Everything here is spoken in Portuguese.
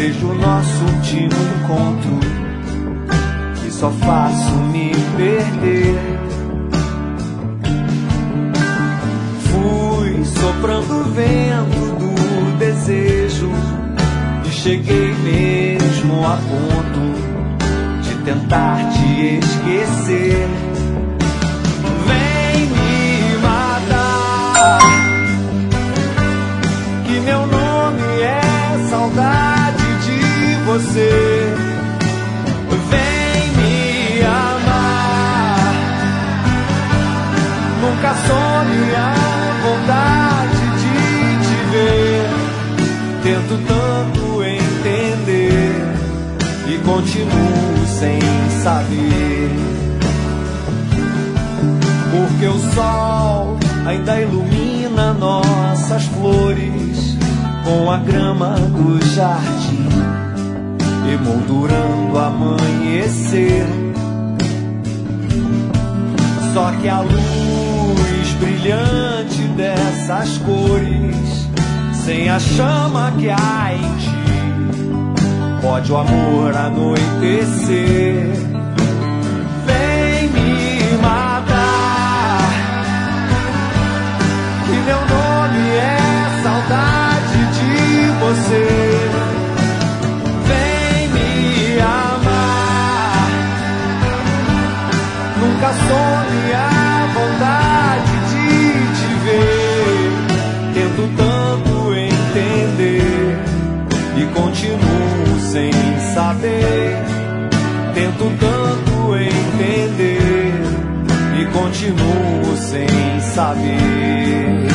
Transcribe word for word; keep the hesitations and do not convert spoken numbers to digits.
Vejo o nosso último encontro e só faço me perder. Fui soprando o vento do desejo e cheguei mesmo a ponto de tentar te esquecer. Vem me matar, que meu nome é saudade de você. Vem me amar, nunca some a vontade de te ver. Tento tanto entender e continuo sem saber, porque o sol ainda ilumina nossas flores com a grama do jardim, emoldurando o amanhecer. Só que a luz brilhante dessas cores, sem a chama que há em ti, pode o amor anoitecer. Vem me matar, que meu nome é saudade de você. Vem me amar, nunca some a vontade de te ver. Tento tanto entender e continuo sem saber. Tento tanto entender e continuo sem saber.